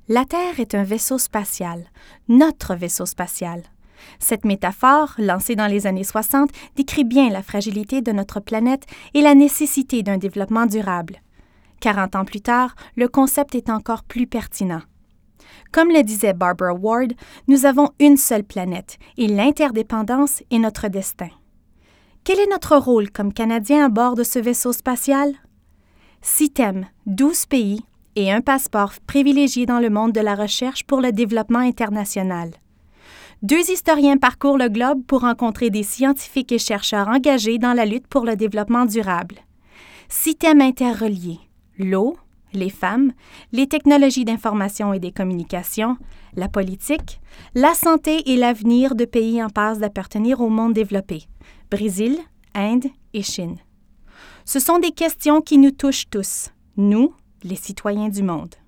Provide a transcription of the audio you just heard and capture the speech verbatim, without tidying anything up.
La Terre est un vaisseau spatial, notre vaisseau spatial. Cette métaphore, lancée dans les années soixante, décrit bien la fragilité de notre planète et la nécessité d'un développement durable. quarante ans plus tard, le concept est encore plus pertinent. Comme le disait Barbara Ward, nous avons une seule planète et l'interdépendance est notre destin. Quel est notre rôle comme Canadiens à bord de ce vaisseau spatial? Six thèmes, douze pays et un passeport privilégié dans le monde de la recherche pour le développement international. Deux historiens parcourent le globe pour rencontrer des scientifiques et chercheurs engagés dans la lutte pour le développement durable. Six thèmes interreliés: l'eau, les femmes, les technologies d'information et des communications, la politique, la santé et l'avenir de pays en passe d'appartenir au monde développé, Brésil, Inde et Chine. Ce sont des questions qui nous touchent tous, nous, les citoyens du monde.